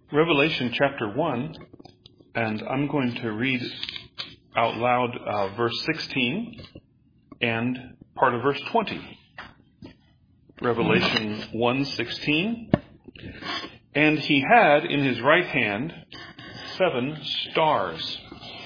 Revelation chapter 1, and I'm going to read out loud verse 16 and part of verse 20. Revelation 1:16. And he had in his right hand 7 stars,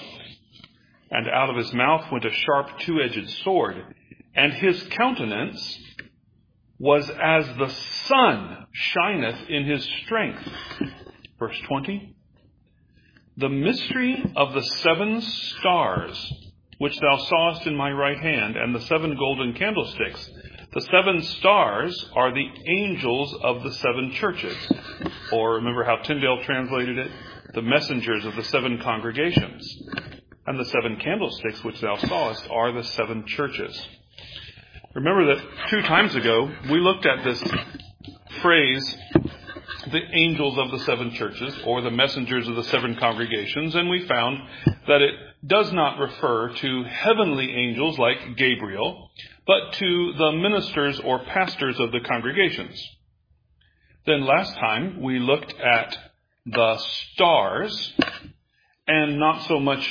and out of his mouth went a sharp two-edged sword, and his countenance was as the sun shineth in his strength. Verse 20. The mystery of the 7 stars, which thou sawest in my right hand, and the 7 golden candlesticks. The 7 stars are the angels of the 7 churches. Or remember how Tyndale translated it? The messengers of the 7 congregations. And the 7 candlesticks which thou sawest are the 7 churches. Remember that 2 times ago we looked at this phrase, the angels of the 7 churches, or the messengers of the 7 congregations, and we found that it does not refer to heavenly angels like Gabriel, but to the ministers or pastors of the congregations. Then last time we looked at the stars, and not so much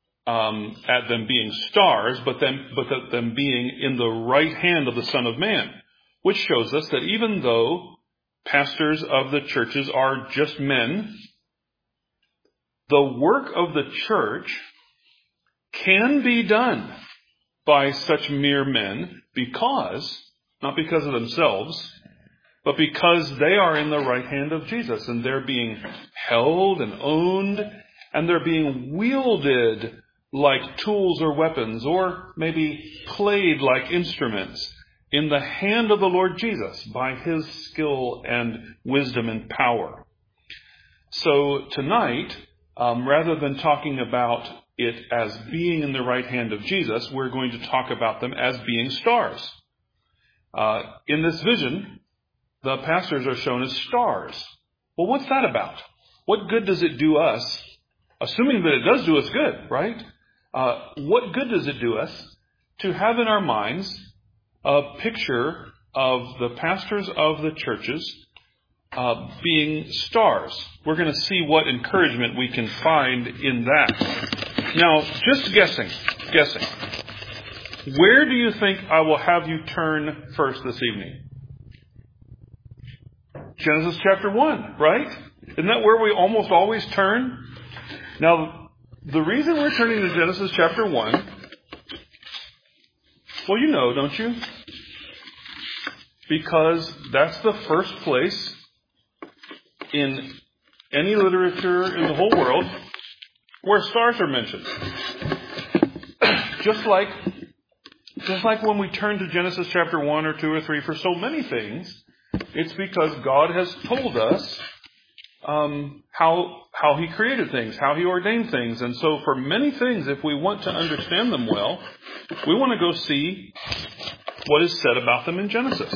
at them being stars, but at them being in the right hand of the Son of Man, which shows us that even though pastors of the churches are just men, the work of the church can be done by such mere men not because of themselves, but because they are in the right hand of Jesus, and they're being held and owned, and they're being wielded like tools or weapons, or maybe played like instruments in the hand of the Lord Jesus by his skill and wisdom and power. So tonight, rather than talking about it as being in the right hand of Jesus, we're going to talk about them as being stars. In this vision, the pastors are shown as stars. Well, what's that about? What good does it do us? Assuming that it does do us good, right? What good does it do us to have in our minds a picture of the pastors of the churches being stars? We're going to see what encouragement we can find in that. Now, just guessing. Where do you think I will have you turn first this evening? Genesis chapter 1, right? Isn't that where we almost always turn? Now, the reason we're turning to Genesis chapter 1, well, you know, don't you? Because that's the first place in any literature in the whole world where stars are mentioned. Just like when we turn to Genesis chapter 1 or 2 or 3 for so many things, it's because God has told us how he created things, how he ordained things. And so for many things, if we want to understand them well, we want to go see what is said about them in Genesis.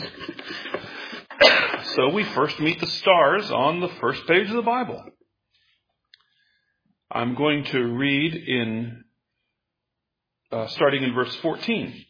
So we first meet the stars on the first page of the Bible. I'm going to read starting in verse 14.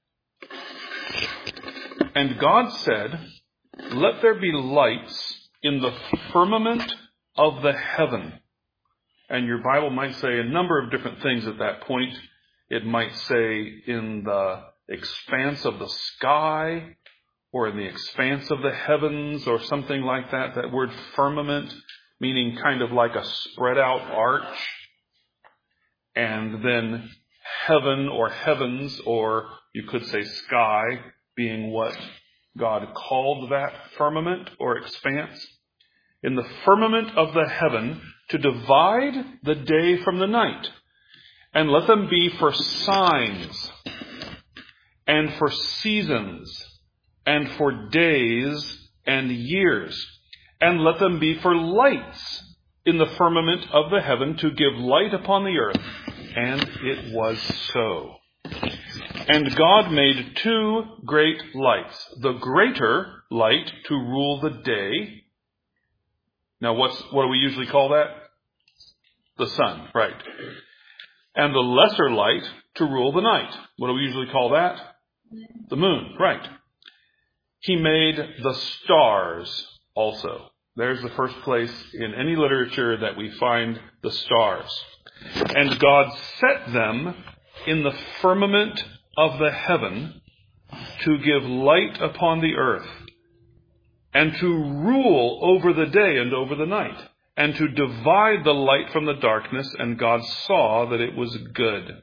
And God said, let there be lights in the firmament of the heaven. And your Bible might say a number of different things at that point. It might say in the expanse of the sky, or in the expanse of the heavens, or something like that. That word firmament, meaning kind of like a spread out arch. And then heaven or heavens, or you could say sky, being what God called that firmament or expanse. In the firmament of the heaven, to divide the day from the night, and let them be for signs, and for seasons, and for days and years, and let them be for lights in the firmament of the heaven to give light upon the earth. And it was so. And God made 2 great lights. The greater light to rule the day. Now what do we usually call that? The sun, right. And the lesser light to rule the night. What do we usually call that? The moon, right. He made the stars also. There's the first place in any literature that we find the stars. And God set them in the firmament of the heaven to give light upon the earth, and to rule over the day and over the night, and to divide the light from the darkness, and God saw that it was good.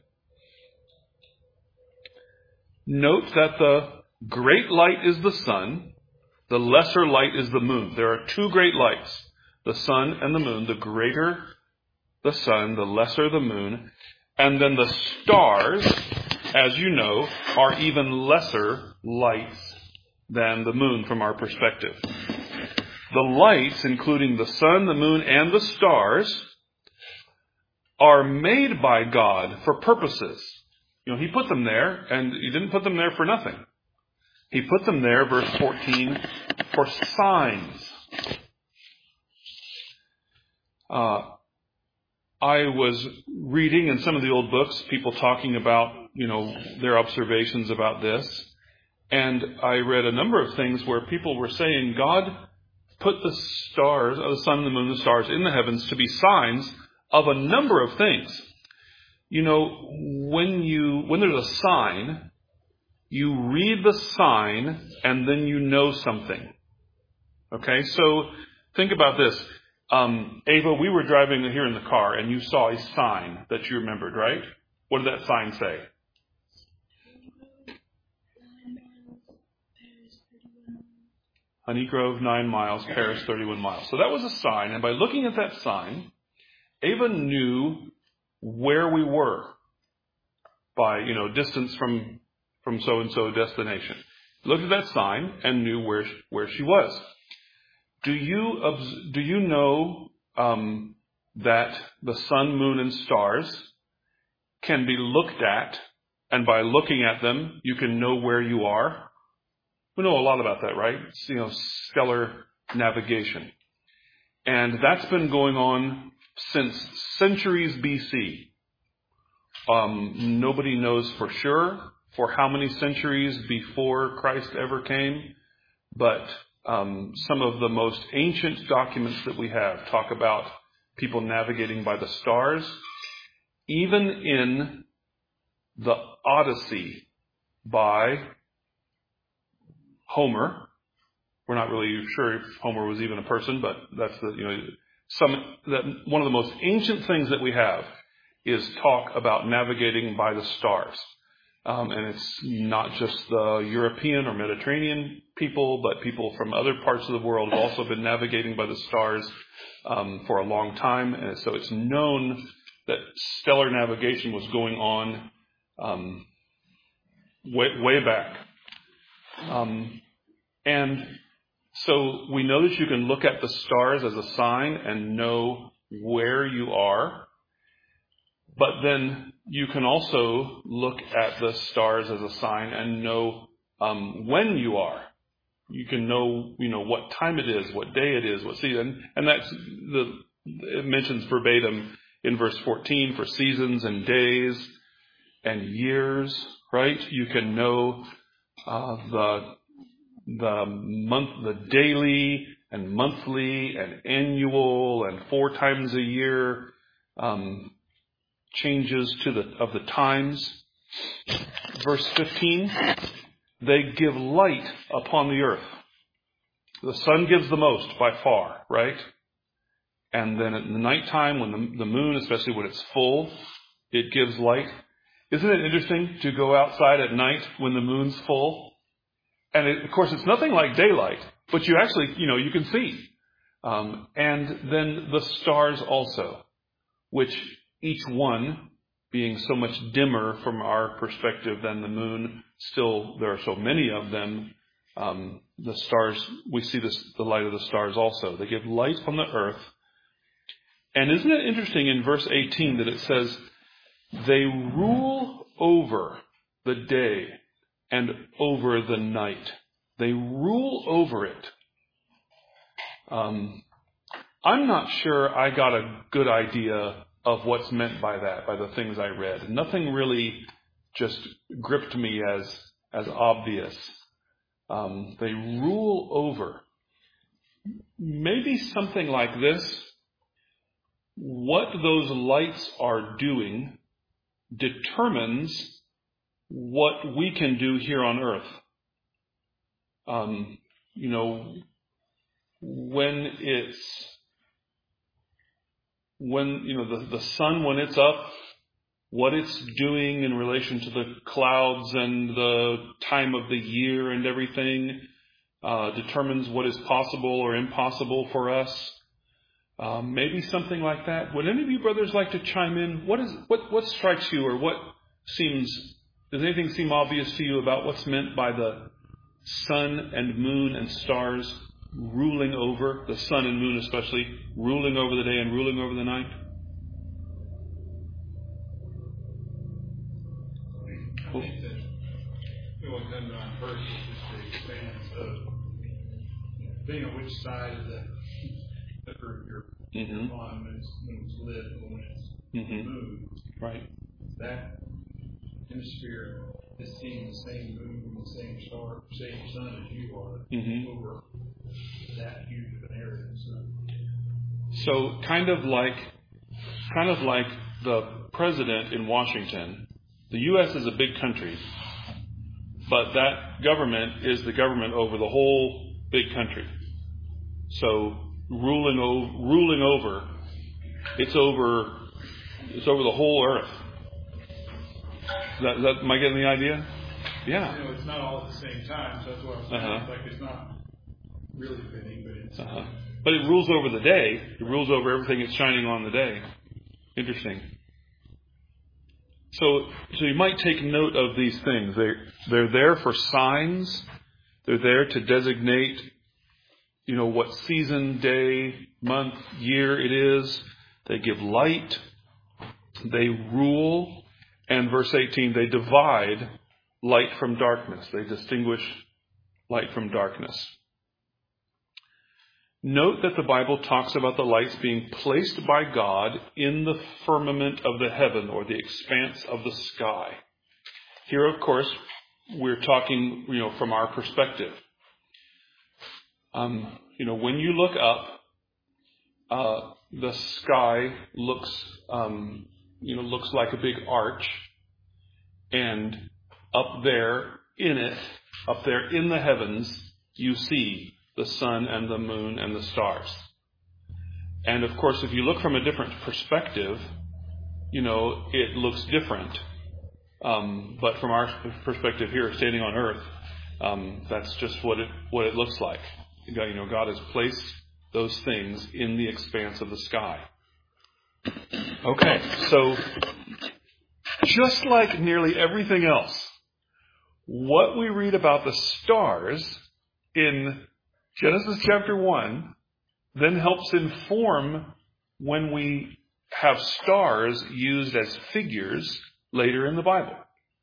Note that the great light is the sun, the lesser light is the moon. There are two great lights, the sun and the moon. The greater the sun, the lesser the moon. And then the stars, as you know, are even lesser lights than the moon from our perspective. The lights, including the sun, the moon, and the stars, are made by God for purposes. He put them there, and He didn't put them there for nothing. He put them there, verse 14, for signs. I was reading in some of the old books, people talking about, their observations about this. And I read a number of things where people were saying God put the stars, the sun, the moon, the stars in the heavens to be signs of a number of things. When there's a sign, you read the sign and then you know something. Okay, so think about this. Ava, we were driving here in the car and you saw a sign that you remembered, right? What did that sign say? Honey Grove, 9 miles, Paris, 31 miles. So that was a sign. And by looking at that sign, Ava knew where we were by, distance from so-and-so destination. Looked at that sign and knew where she was. Do you know that the sun, moon, and stars can be looked at, and by looking at them, you can know where you are? We know a lot about that, right? Stellar navigation. And that's been going on since centuries BC. Nobody knows for sure for how many centuries before Christ ever came, but some of the most ancient documents that we have talk about people navigating by the stars. Even in the Odyssey by Homer, we're not really sure if Homer was even a person, but that's one of the most ancient things that we have is talk about navigating by the stars. And it's not just the European or Mediterranean people, but people from other parts of the world have also been navigating by the stars for a long time. And so it's known that stellar navigation was going on way back. And so we know that you can look at the stars as a sign and know where you are. But then you can also look at the stars as a sign and know when you are. You can know, what time it is, what day it is, what season. And that's it mentions verbatim in verse 14 for seasons and days and years, right? You can know the daily and monthly and annual and 4 times a year changes of the times. Verse 15, they give light upon the earth. The sun gives the most by far, right? And then at the nighttime, when the moon, especially when it's full, it gives light. Isn't it interesting to go outside at night when the moon's full? And of course, it's nothing like daylight, but you actually, you can see. And then the stars also, which each one being so much dimmer from our perspective than the moon, still there are so many of them. The stars, we see the light of the stars also. They give light on the earth. And isn't it interesting in verse 18 that it says, they rule over the day and over the night. They rule over it. I'm not sure I got a good idea of what's meant by that, by the things I read. Nothing really just gripped me as obvious. They rule over. maybe something like this. What those lights are doing determines what we can do here on earth. When the sun, when it's up, what it's doing in relation to the clouds and the time of the year and everything determines what is possible or impossible for us. Maybe something like that. Would any of you brothers like to chime in? What strikes you, or does anything seem obvious to you about what's meant by the sun and moon and stars ruling over, the sun and moon especially, ruling over the day and ruling over the night? I think that what comes on first is just the expanse of being on which side of the earth you're on when it's lit or when it's moved. Right. That hemisphere is seeing the same moon, the same star, same sun as you are over that huge of an area. So kind of like the president in Washington. The U.S. is a big country, but that government is the government over the whole big country. So ruling over, it's over the whole earth. Am I getting the idea? Yeah. It's not all at the same time, so that's what I'm saying. It's like it's not really fitting, but it's... But it rules over the day. It rules over everything it's shining on the day. Interesting. So you might take note of these things. They're there for signs. They're there to designate, what season, day, month, year it is. They give light. They rule. And verse 18, they divide light from darkness. They distinguish light from darkness. Note that the Bible talks about the lights being placed by God in the firmament of the heaven, or the expanse of the sky. Here, of course, we're talking, from our perspective. When you look up, the sky looks like a big arch, and up there in the heavens, you see the sun and the moon and the stars. And of course, if you look from a different perspective, it looks different. But from our perspective here, standing on earth, that's just what it looks like. God has placed those things in the expanse of the sky. Okay, so just like nearly everything else, what we read about the stars in Genesis chapter 1 then helps inform when we have stars used as figures later in the Bible.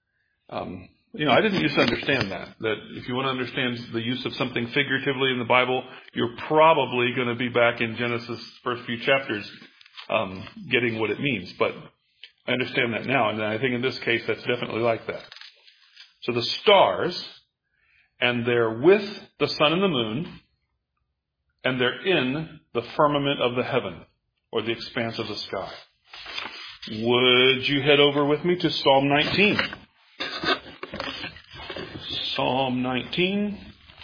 I didn't used to understand that if you want to understand the use of something figuratively in the Bible, you're probably going to be back in Genesis' first few chapters getting what it means. But I understand that now, and I think in this case that's definitely like that. So the stars, and they're with the sun and the moon, and they're in the firmament of the heaven, or the expanse of the sky. Would you head over with me to Psalm 19? Psalm 19.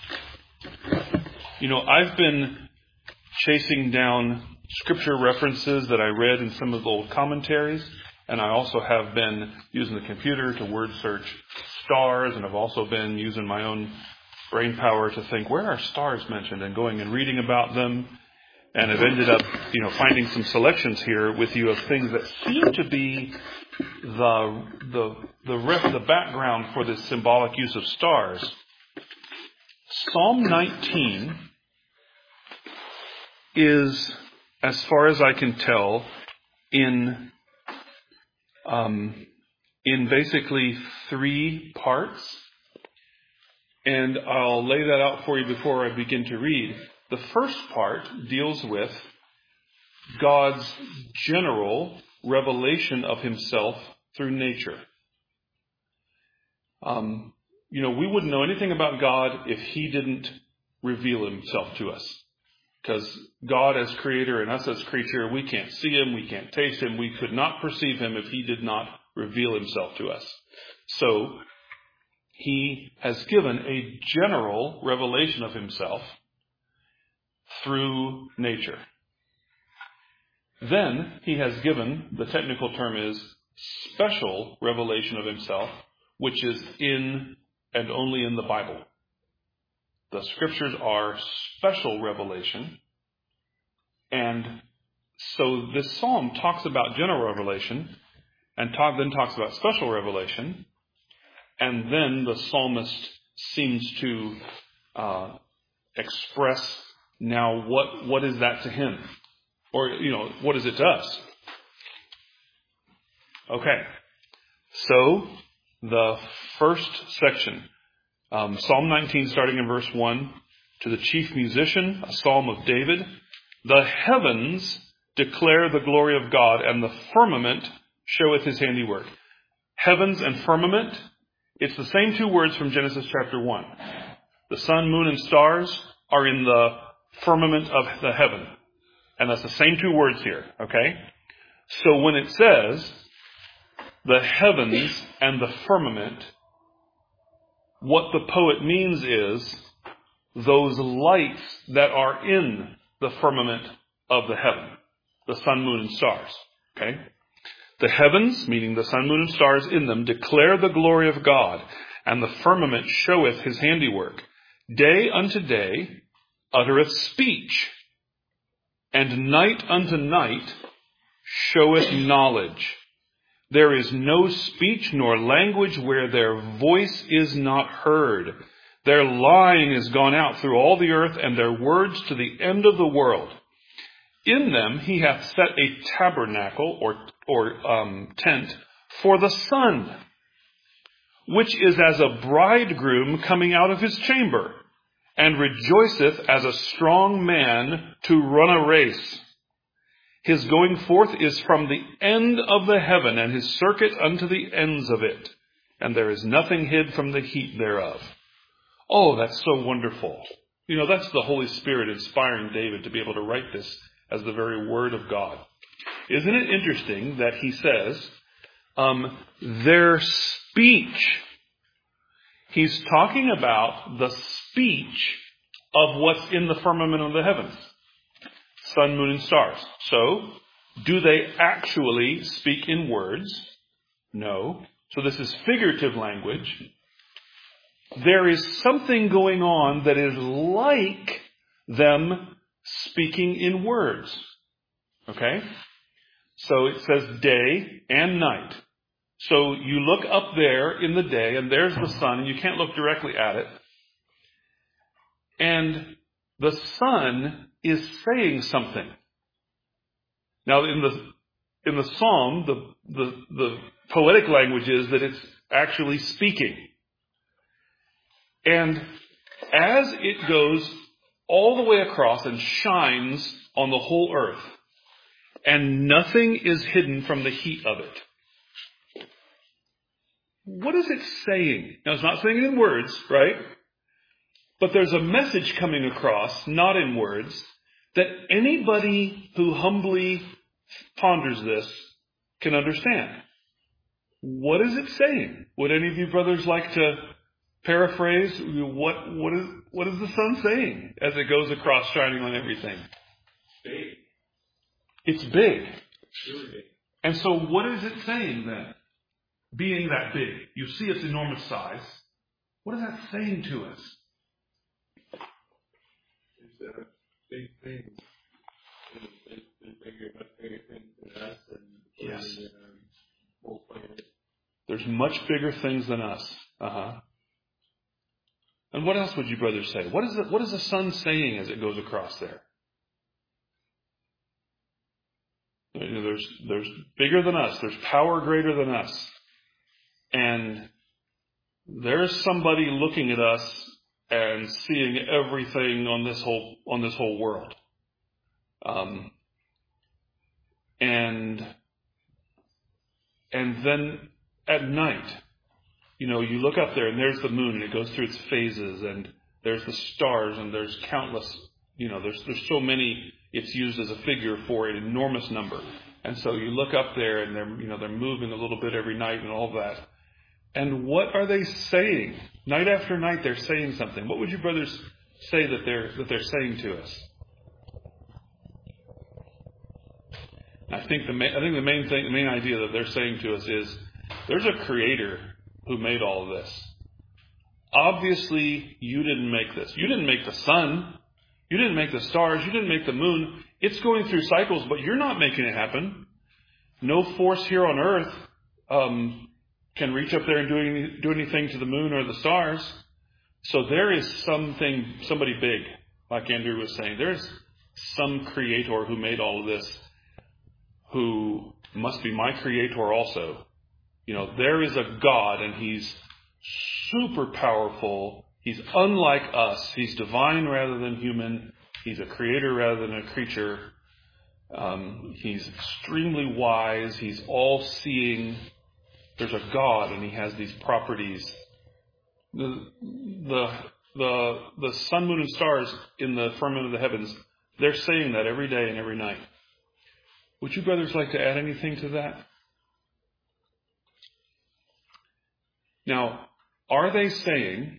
I've been chasing down scripture references that I read in some of the old commentaries, and I also have been using the computer to word search stars, and I've also been using my own brain power to think, where are stars mentioned, and going and reading about them. And I've ended up, finding some selections here with you of things that seem to be the background for this symbolic use of stars. Psalm 19 is, as far as I can tell, in basically 3 parts. And I'll lay that out for you before I begin to read. The first part deals with God's general revelation of himself through nature. We wouldn't know anything about God if he didn't reveal himself to us. Because God as creator and us as creature, we can't see him, we can't taste him, we could not perceive him if he did not reveal himself to us. So, he has given a general revelation of himself through nature. Then he has given, the technical term is special revelation of himself, which is in and only in the Bible. The scriptures are special revelation. And so this psalm talks about general revelation and then talks about special revelation. And then the psalmist seems to express now what is that to him? Or, what is it to us? Okay. So, the first section, Psalm 19, starting in verse 1, to the chief musician, a psalm of David. The heavens declare the glory of God, and the firmament showeth his handiwork. Heavens and firmament, it's the same two words from Genesis chapter 1. The sun, moon, and stars are in the firmament of the heaven. And that's the same two words here, okay? So when it says the heavens and the firmament, what the poet means is those lights that are in the firmament of the heaven, the sun, moon, and stars, okay? The heavens, meaning the sun, moon, and stars in them, declare the glory of God, and the firmament showeth his handiwork. Day unto day uttereth speech, and night unto night showeth knowledge. There is no speech nor language where their voice is not heard. Their lying is gone out through all the earth, and their words to the end of the world. In them he hath set a tabernacle or tent for the sun, which is as a bridegroom coming out of his chamber, and rejoiceth as a strong man to run a race. His going forth is from the end of the heaven, and his circuit unto the ends of it. And there is nothing hid from the heat thereof. Oh, that's so wonderful. That's the Holy Spirit inspiring David to be able to write this as the very word of God. Isn't it interesting that he says, their speech. He's talking about the speech of what's in the firmament of the heavens. Sun, moon, and stars. So, do they actually speak in words? No. So this is figurative language. There is something going on that is like them speaking in words. Okay? So it says day and night. So you look up there in the day, and there's the sun, and you can't look directly at it. And the sun is saying something. Now, in the psalm, the poetic language is that it's actually speaking. And as it goes all the way across and shines on the whole earth, and nothing is hidden from the heat of it. What is it saying? Now, it's not saying it in words, right? But there's a message coming across, not in words, that anybody who humbly ponders this can understand. What is it saying? Would any of you brothers like to paraphrase? What is the sun saying as it goes across, shining on everything? Big. It's big. It's really big. And so what is it saying then? Being that big, you see its enormous size. What is that saying to us? It's a big thing. Much bigger things than us. And yes. Whole planet. There's much bigger things than us. And what else would you brothers say? What is the sun saying as it goes across there? There's bigger than us. There's power greater than us. And there's somebody looking at us and seeing everything on this whole world. And then at night, you look up there and there's the moon and it goes through its phases, and there's the stars and there's countless there's so many, it's used as a figure for an enormous number. And so you look up there and they're moving a little bit every night and all that. And what are they saying? Night after night they're saying something. What would you brothers say that they're saying to us? I think the main idea that they're saying to us is there's a creator who made all of this. Obviously, you didn't make this. You didn't make the sun. You didn't make the stars. You didn't make the moon. It's going through cycles, but you're not making it happen. No force here on earth can reach up there and do anything to the moon or the stars. So there is somebody big, like Andrew was saying. There's some creator who made all of this, who must be my creator also. There is a God, and he's super powerful. He's unlike us. He's divine rather than human. He's a creator rather than a creature. He's extremely wise. He's all-seeing. There's a God, and he has these properties. The sun, moon, and stars in the firmament of the heavens, they're saying that every day and every night. Would you brothers like to add anything to that? Now, are they saying,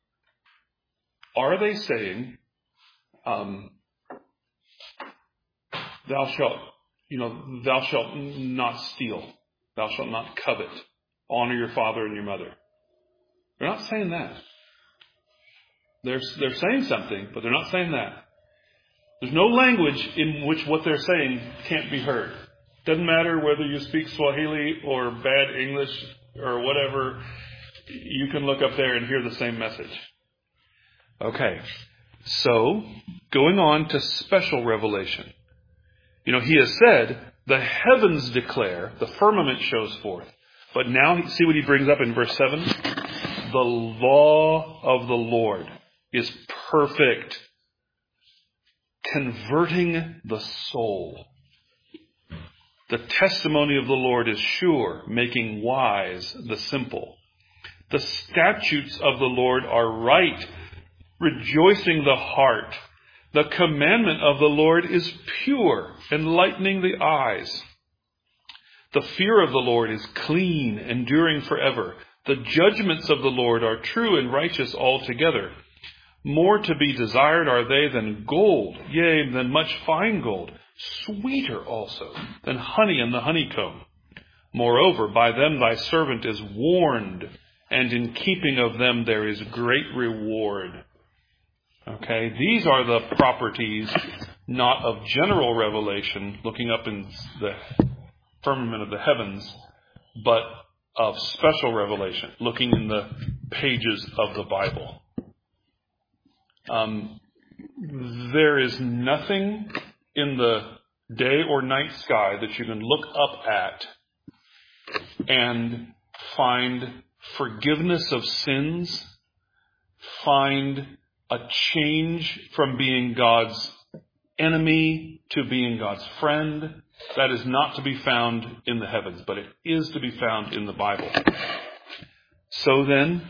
thou shalt not steal, thou shalt not covet, honor your father and your mother? They're not saying that. They're saying something, but they're not saying that. There's no language in which what they're saying can't be heard. Doesn't matter whether you speak Swahili or bad English or whatever. You can look up there and hear the same message. Okay. So, going on to special revelation. He has said, the heavens declare, the firmament shows forth. But now, see what he brings up in verse 7? The law of the Lord is perfect, converting the soul. The testimony of the Lord is sure, making wise the simple. The statutes of the Lord are right, rejoicing the heart. The commandment of the Lord is pure, enlightening the eyes. The fear of the Lord is clean, enduring forever. The judgments of the Lord are true and righteous altogether. More to be desired are they than gold, yea, than much fine gold, sweeter also than honey in the honeycomb. Moreover, by them thy servant is warned, and in keeping of them there is great reward. Okay, these are the properties not of general revelation, looking up in the firmament of the heavens, but of special revelation, looking in the pages of the Bible. There is nothing in the day or night sky that you can look up at and find forgiveness of sins, find a change from being God's enemy to being God's friend. That is not to be found in the heavens, but it is to be found in the Bible. So then,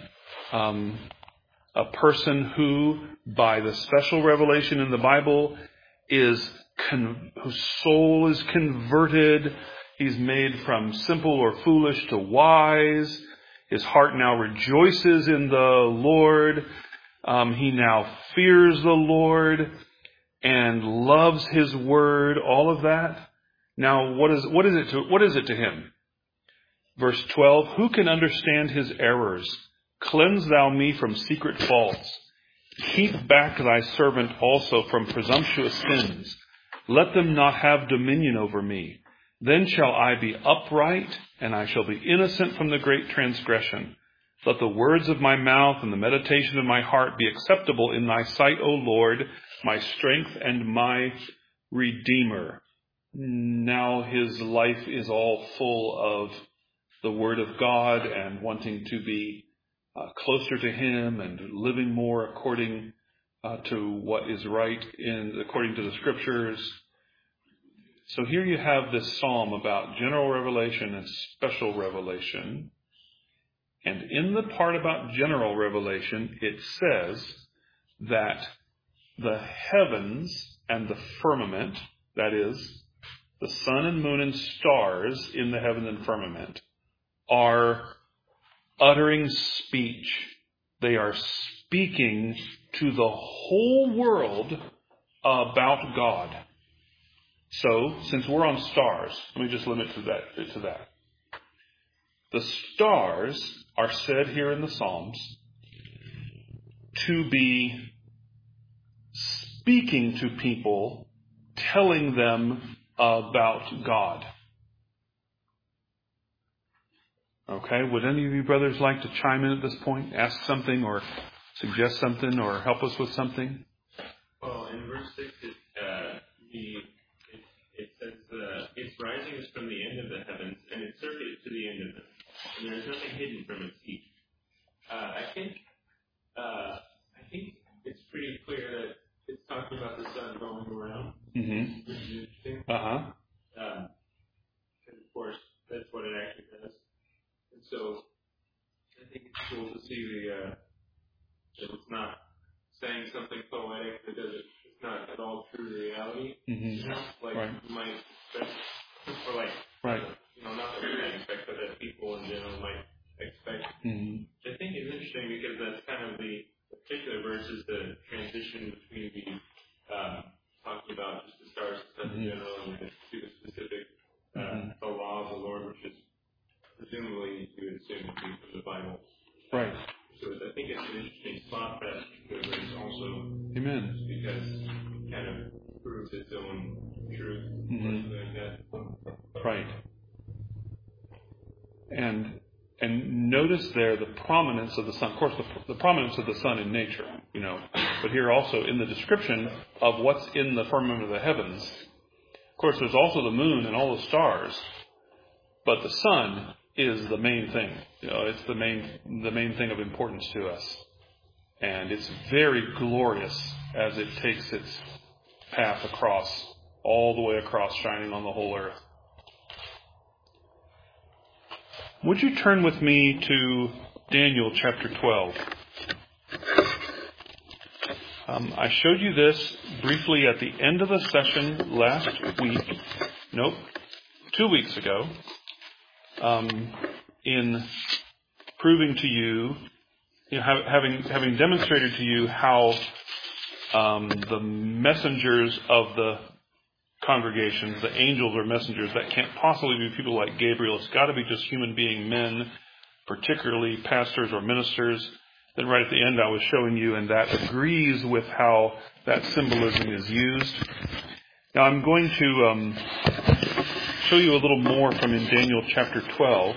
a person who, by the special revelation in the Bible, whose soul is converted, he's made from simple or foolish to wise. His heart now rejoices in the Lord. He now fears the Lord and loves His word. All of that. Now, what is it to him? Verse 12. Who can understand his errors? Cleanse thou me from secret faults. Keep back thy servant also from presumptuous sins. Let them not have dominion over me. Then shall I be upright, and I shall be innocent from the great transgression. Let the words of my mouth and the meditation of my heart be acceptable in thy sight, O Lord, my strength and my Redeemer. Now his life is all full of the Word of God and wanting to be closer to Him and living more according to what is right according to the Scriptures. So here you have this psalm about general revelation and special revelation. And in the part about general revelation, it says that the heavens and the firmament, that is, the sun and moon and stars in the heaven and firmament, are uttering speech. They are speaking to the whole world about God. So, since we're on stars, let me just limit to that. The stars are said here in the Psalms to be speaking to people, telling them about God. Okay, would any of you brothers like to chime in at this point? Ask something or suggest something or help us with something? Well, in verse 6, it says, its rising is from the end of the heavens, and its circuit to the end of them, and there is nothing hidden from its heat. I think it's pretty clear that it's talking about the sun going around, Mm-hmm. which is interesting. Uh-huh. And of course, that's what it actually does. And so, I think it's cool to see that it's not saying something poetic that it's not at all true to reality. Mm-hmm. You know, like right. you might expect, or like, right. Not that we might expect, but that people in general might expect. Mm-hmm. I think it's interesting because that's kind of the particular verse is the transition between the talking about just the stars and stuff in general and to the specific the law of the Lord, which is presumably you would assume to be from the Bible. Right. So I think it's an interesting spot that particular verse also. Amen. Because it kind of proves its own truth or something like that. Right. And notice there the prominence of the sun. Of course, the prominence of the sun in nature, but here also in the description of what's in the firmament of the heavens. Of course, there's also the moon and all the stars, but the sun is the main thing. It's the main thing of importance to us, and it's very glorious as it takes its path across, all the way across, shining on the whole earth. Would you turn with me to Daniel chapter 12? I showed you this briefly at the end of the session last week. 2 weeks ago. In proving to you, having demonstrated to you how the messengers of the congregations, the angels or messengers, that can't possibly be people like Gabriel. It's got to be just human being men, particularly pastors or ministers. Then right at the end I was showing you, and that agrees with how that symbolism is used. Now I'm going to show you a little more from in Daniel chapter 12.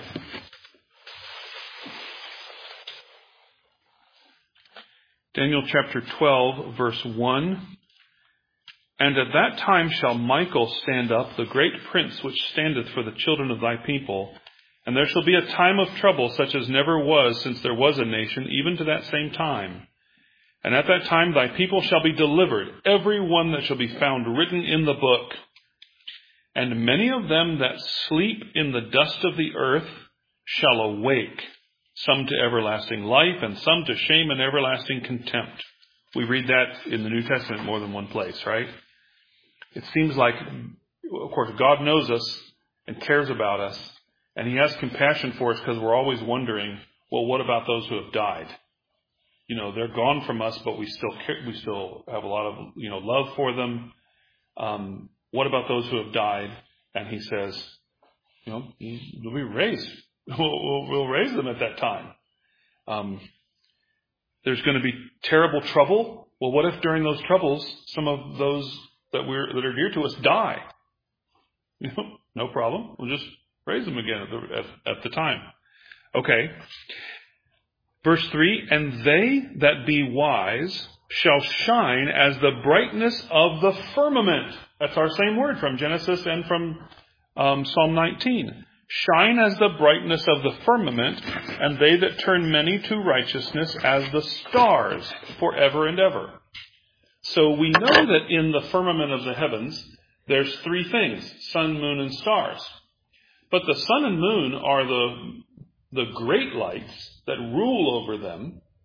Daniel chapter 12, verse 1. And at that time shall Michael stand up, the great prince which standeth for the children of thy people. And there shall be a time of trouble such as never was since there was a nation, even to that same time. And at that time thy people shall be delivered, every one that shall be found written in the book. And many of them that sleep in the dust of the earth shall awake, some to everlasting life, and some to shame and everlasting contempt. We read that in the New Testament more than one place, right? It seems like, of course, God knows us and cares about us, and He has compassion for us because we're always wondering, well, what about those who have died? They're gone from us, but we still have a lot of, love for them. What about those who have died? And He says, they'll be raised. We'll raise them at that time. There's going to be terrible trouble. Well, what if during those troubles, some of those that are dear to us die? No problem. We'll just raise them again at the time. Okay. Verse 3, and they that be wise shall shine as the brightness of the firmament. That's our same word from Genesis and from Psalm 19. Shine as the brightness of the firmament, and they that turn many to righteousness as the stars forever and ever. So we know that in the firmament of the heavens, there's three things, sun, moon, and stars. But the sun and moon are the great lights that rule over them.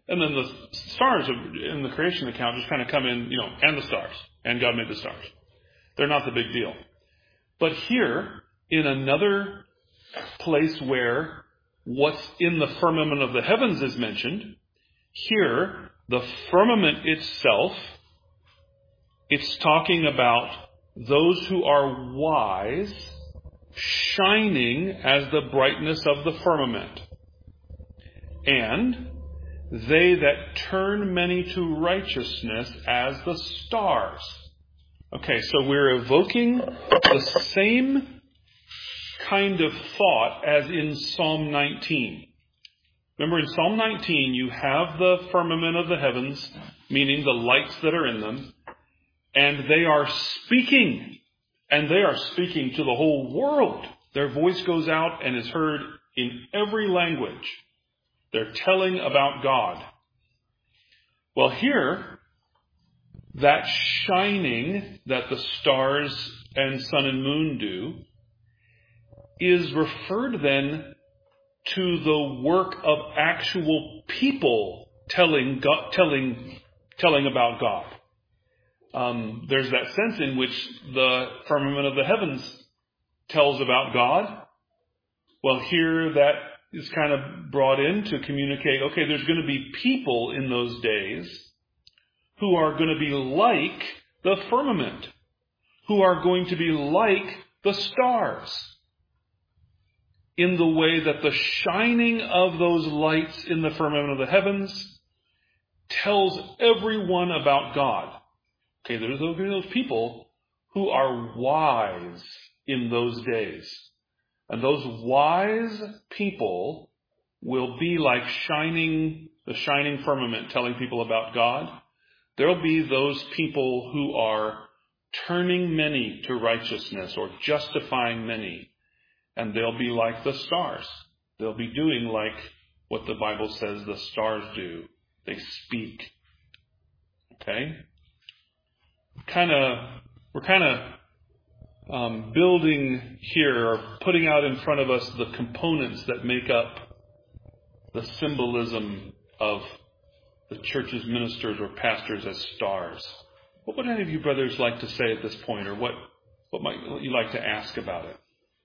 And then the stars in the creation account just kind of come in, and the stars. And God made the stars. They're not the big deal. But here, in another place where what's in the firmament of the heavens is mentioned, here, the firmament itself, it's talking about those who are wise shining as the brightness of the firmament. And they that turn many to righteousness as the stars. Okay, so we're evoking the same kind of thought as in Psalm 19. Remember, in Psalm 19, you have the firmament of the heavens, meaning the lights that are in them, and they are speaking, and they are speaking to the whole world. Their voice goes out and is heard in every language. They're telling about God. Well, here, that shining that the stars and sun and moon do is referred then to the work of actual people telling about God. There's that sense in which the firmament of the heavens tells about God. Well, here that is kind of brought in to communicate, okay, there's going to be people in those days who are going to be like the firmament, who are going to be like the stars, in the way that the shining of those lights in the firmament of the heavens tells everyone about God. Okay, there's those people who are wise in those days. And those wise people will be like the shining firmament telling people about God. There'll be those people who are turning many to righteousness or justifying many. And they'll be like the stars. They'll be doing like what the Bible says the stars do. They speak. Okay? We're kind of building here, or putting out in front of us the components that make up the symbolism of the church's ministers or pastors as stars. What would any of you brothers like to say at this point, or what might you like to ask about it?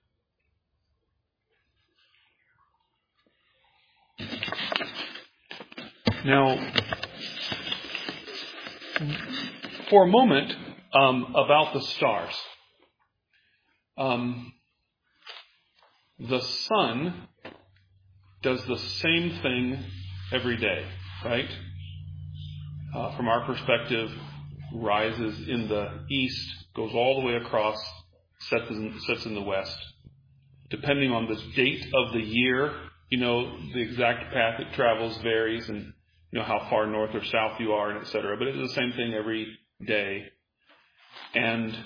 Now, for a moment, about the stars. The sun does the same thing every day, right? From our perspective, rises in the east, goes all the way across, sets in the west. Depending on the date of the year, the exact path it travels varies, and how far north or south you are, and etc. But it's the same thing every day. And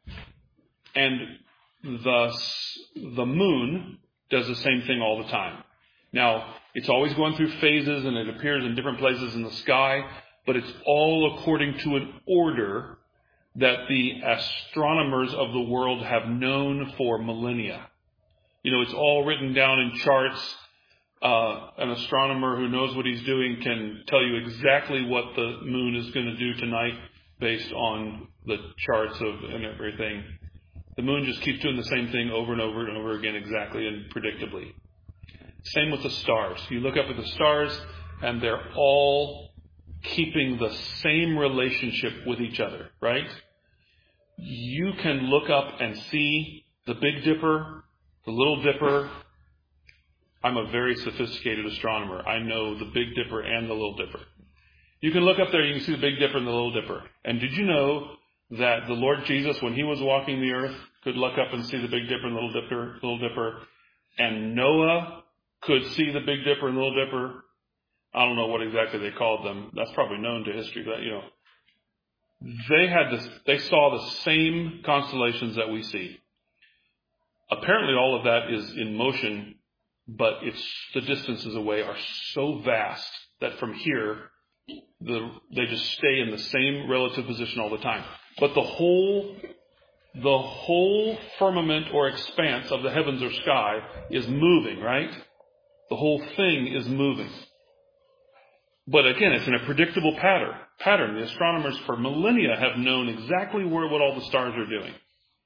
the moon does the same thing all the time. Now, it's always going through phases, and it appears in different places in the sky, but it's all according to an order that the astronomers of the world have known for millennia. It's all written down in charts. An astronomer who knows what he's doing can tell you exactly what the moon is going to do tonight based on the charts and everything. The moon just keeps doing the same thing over and over and over again, exactly and predictably. Same with the stars. You look up at the stars, and they're all keeping the same relationship with each other, right? You can look up and see the Big Dipper, the Little Dipper. I'm a very sophisticated astronomer. I know the Big Dipper and the Little Dipper. You can look up there, you can see the Big Dipper and the Little Dipper. And did you know that the Lord Jesus, when he was walking the earth, could look up and see the Big Dipper and Little Dipper, and Noah could see the Big Dipper and Little Dipper? I don't know what exactly they called them. That's probably known to history, but they saw the same constellations that we see. Apparently all of that is in motion, but the distances away are so vast that from here, they just stay in the same relative position all the time. But the whole firmament or expanse of the heavens or sky is moving, right? The whole thing is moving. But again, it's in a predictable pattern. The astronomers for millennia have known exactly what all the stars are doing.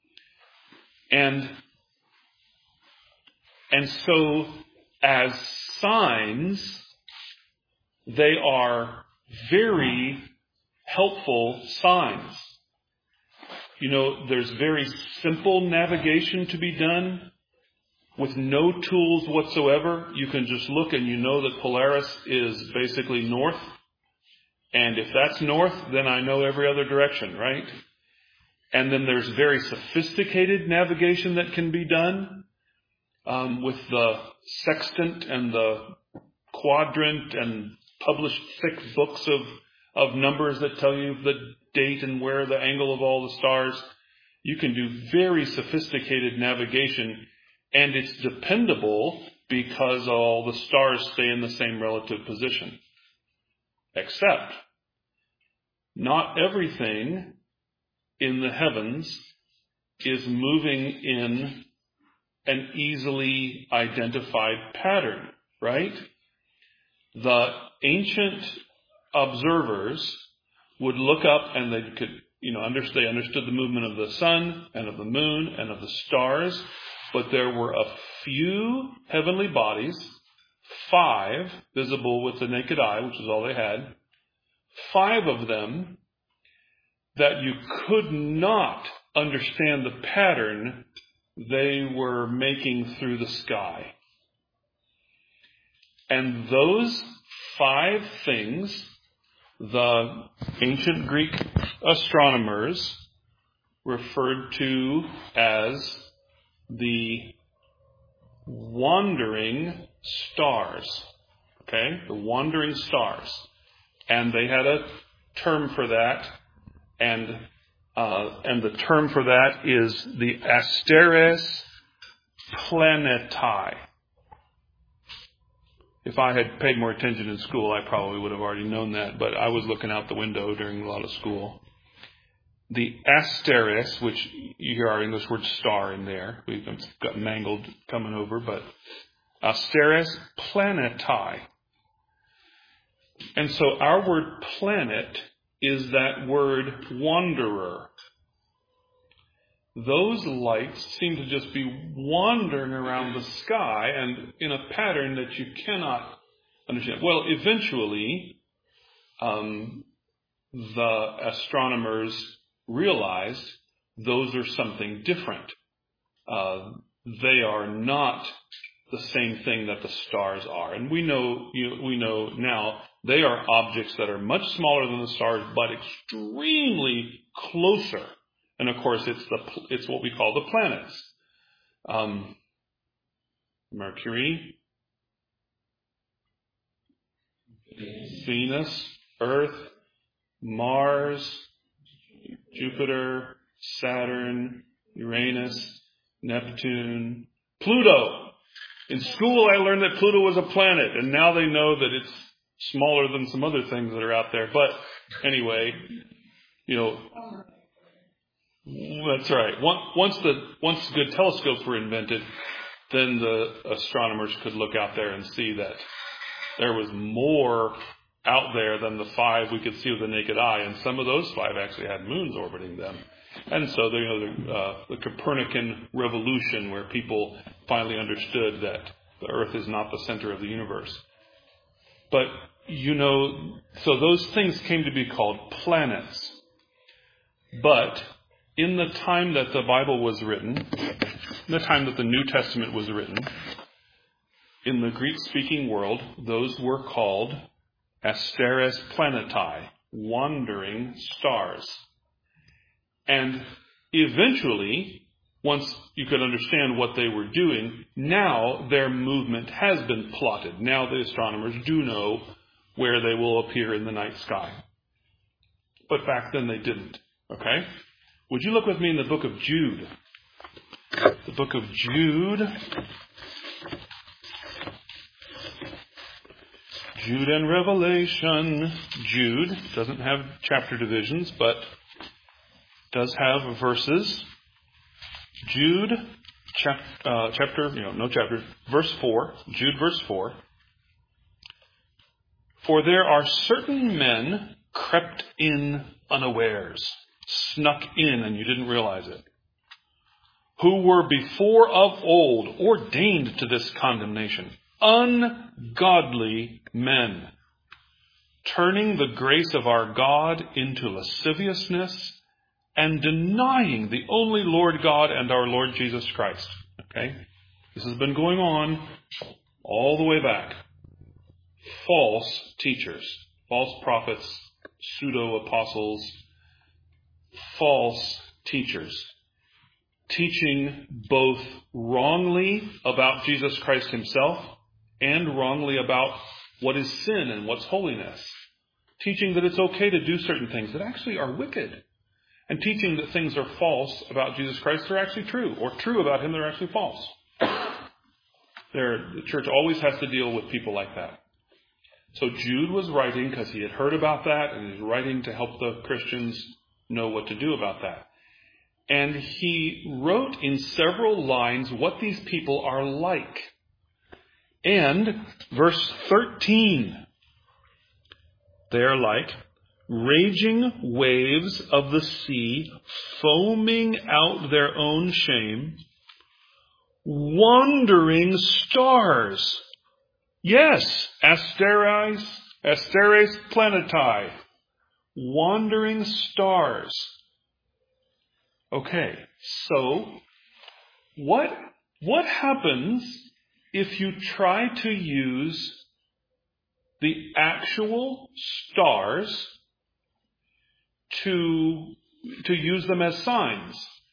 And so, as signs, they are very helpful signs. There's very simple navigation to be done with no tools whatsoever. You can just look and you know that Polaris is basically north. And if that's north, then I know every other direction, right? And then there's very sophisticated navigation that can be done with the sextant and the quadrant and published thick books of numbers that tell you the date and where the angle of all the stars. You can do very sophisticated navigation, and it's dependable because all the stars stay in the same relative position. Except, not everything in the heavens is moving in an easily identified pattern, right? The ancient observers would look up and they could, they understood the movement of the sun and of the moon and of the stars, but there were a few heavenly bodies, 5 visible with the naked eye, which is all they had, 5 of them that you could not understand the pattern they were making through the sky. And those 5 things, the ancient Greek astronomers referred to as the wandering stars. Okay? The wandering stars. And they had a term for that, and the term for that is the Asteres Planetae. If I had paid more attention in school, I probably would have already known that, but I was looking out the window during a lot of school. The Asteres, which you hear our English word star in there, we've got mangled coming over, but Asteres Planetae. And so our word planet is that word wanderer. Those lights seem to just be wandering around the sky and in a pattern that you cannot understand. Well, eventually, the astronomers realized those are something different. They are not the same thing that the stars are. And we know now they are objects that are much smaller than the stars, but extremely closer. And of course, it's what we call the planets. Mercury, Venus, Earth, Mars, Jupiter, Saturn, Uranus, Neptune, Pluto. In school, I learned that Pluto was a planet, and now they know that it's smaller than some other things that are out there. But anyway, that's right. Once good telescopes were invented, then the astronomers could look out there and see that there was more out there than the 5 we could see with the naked eye, and some of those 5 actually had moons orbiting them. And so the Copernican revolution, where people finally understood that the Earth is not the center of the universe. But so those things came to be called planets. But in the time that the Bible was written, in the time that the New Testament was written, in the Greek-speaking world, those were called Asteres Planetae, wandering stars. And eventually, once you could understand what they were doing, now their movement has been plotted. Now the astronomers do know where they will appear in the night sky. But back then they didn't. Okay? Would you look with me in the book of Jude? The book of Jude. Jude and Revelation. Jude doesn't have chapter divisions, but does have verses. Jude, verse 4. Jude, verse 4. For there are certain men crept in unawares, snuck in and you didn't realize it, who were before of old ordained to this condemnation, ungodly men, turning the grace of our God into lasciviousness and denying the only Lord God and our Lord Jesus Christ. Okay? This has been going on all the way back. False teachers, false prophets, pseudo-apostles, false teachers, teaching both wrongly about Jesus Christ himself and wrongly about what is sin and what's holiness. Teaching that it's okay to do certain things that actually are wicked. And teaching that things are false about Jesus Christ that are actually true, or true about him that are actually false. The church always has to deal with people like that. So Jude was writing because he had heard about that, and he's writing to help the Christians know what to do about that. And he wrote in several lines what these people are like. And verse 13, they are like raging waves of the sea, foaming out their own shame, wandering stars. Yes, Asteres Planetae, wandering stars. Okay, so what happens if you try to use the actual stars to use them as signs?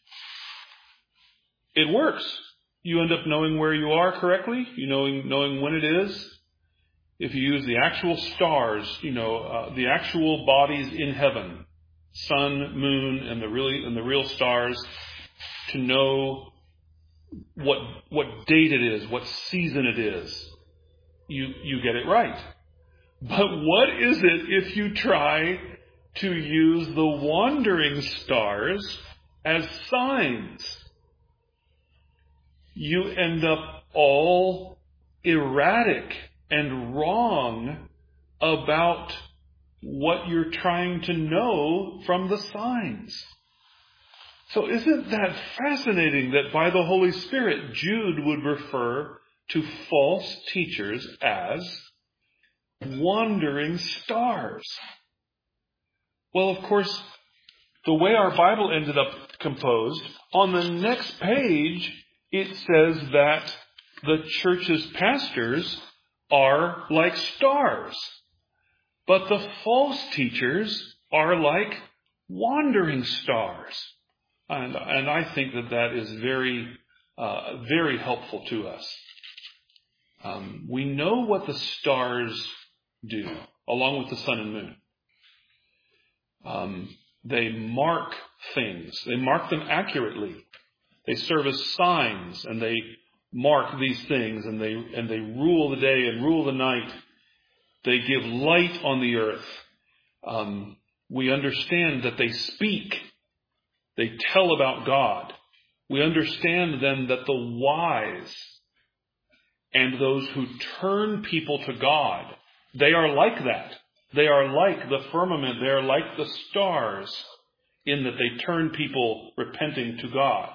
It works. You end up knowing where you are correctly, knowing when it is. If you use the actual stars, the actual bodies in heaven, sun, moon, and the real stars, to know what date it is, what season it is, you get it right. But what is it if you try to use the wandering stars as signs? You end up all erratic and wrong about what you're trying to know from the signs. So isn't that fascinating that by the Holy Spirit, Jude would refer to false teachers as wandering stars? Well, of course, the way our Bible ended up composed, on the next page, it says that the church's pastors are like stars, but the false teachers are like wandering stars. And I think that is very, very helpful to us. We know what the stars do, along with the sun and moon. They mark things. They mark them accurately. They serve as signs, and they mark these things, and they rule the day and rule the night. They give light on the earth. We understand that they speak. They tell about God. We understand then that the wise and those who turn people to God, they are like that. They are like the firmament. They are like the stars in that they turn people repenting to God.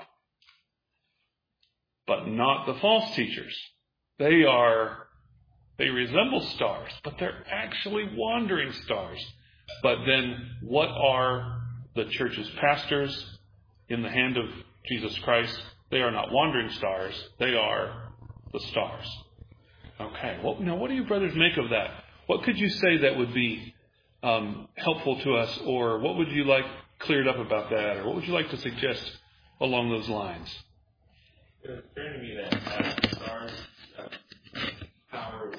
But not the false teachers. They resemble stars, but they're actually wandering stars. But then what are the church's pastors in the hand of Jesus Christ? They are not wandering stars. They are the stars. Okay, well, now what do you brothers make of that? What could you say that would be helpful to us, or what would you like cleared up about that, or what would you like to suggest along those lines? It was clear to me that stars power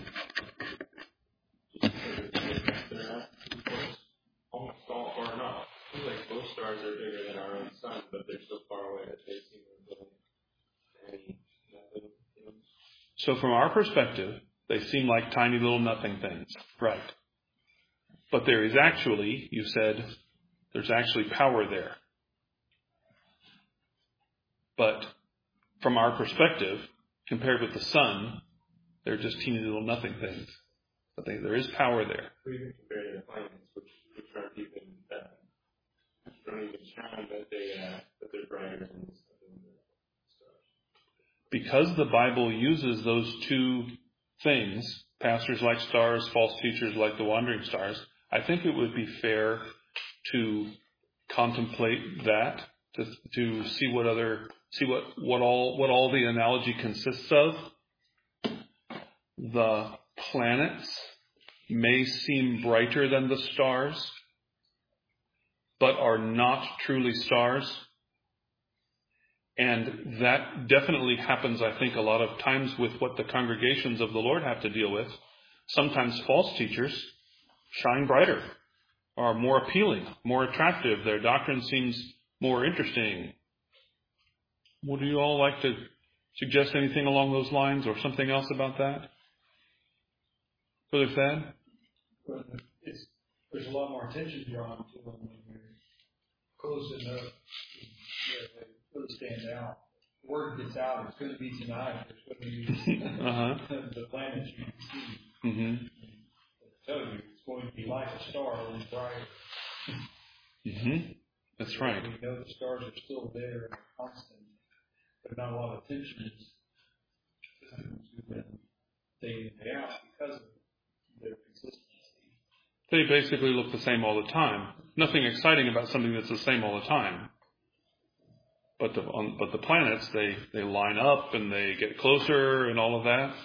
almost all, or not. It seems like most stars are bigger than our own sun, but they're so far away that they seem really nothing. So from our perspective, they seem like tiny little nothing things. Right. But there is actually, you said, there's actually power there. But from our perspective, compared with the sun, they're just teeny little nothing things. But there is power there. Even compared to the planets, which aren't even don't even shine, that they're brighter than the stars. Because the Bible uses those two things, pastors like stars, false teachers like the wandering stars, I think it would be fair to contemplate that, to see what all the analogy consists of. The planets may seem brighter than the stars, but are not truly stars. And that definitely happens, I think, a lot of times with what the congregations of the Lord have to deal with. Sometimes false teachers shine brighter, are more appealing, more attractive. Their doctrine seems more interesting. Would you all like to suggest anything along those lines or something else about that? Brother Thad? Well, there's a lot more attention drawn to them when you're close enough where they really stand out. The word gets out, it's going to be tonight. There's going to be the planets you can see. Mm-hmm. I tell you, it's going to be like a star, only brighter. Mm-hmm. That's right. We know the stars are still there and constant, but not a lot of attention is given to them day in, day out because of their consistency. They basically look the same all the time. Nothing exciting about something that's the same all the time. But the planets, they line up and they get closer and all of that.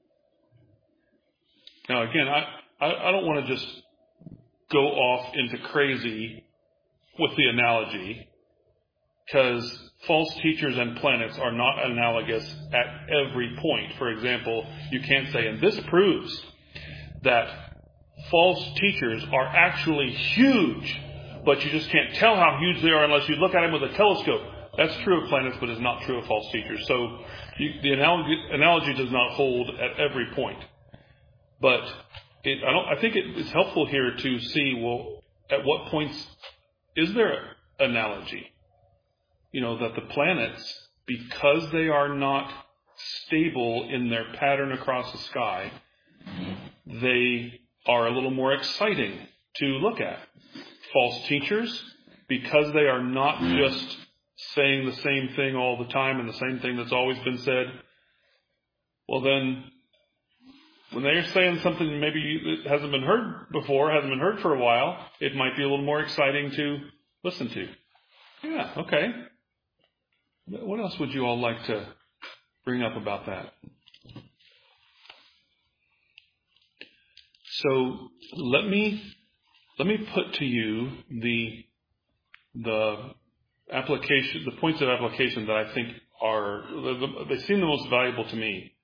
Now again, I don't want to just go off into crazy with the analogy, because false teachers and planets are not analogous at every point. For example, you can't say, and this proves that false teachers are actually huge, but you just can't tell how huge they are unless you look at them with a telescope. That's true of planets, but is not true of false teachers. So the analogy does not hold at every point. But I think it's helpful here to see, well, at what points is there an analogy? That the planets, because they are not stable in their pattern across the sky, they are a little more exciting to look at. False teachers, because they are not just saying the same thing all the time and the same thing that's always been said, well then, when they're saying something maybe that hasn't been heard before, hasn't been heard for a while, it might be a little more exciting to listen to. Yeah, okay. What else would you all like to bring up about that? So let me put to you the application, the points of application that I think they seem the most valuable to me.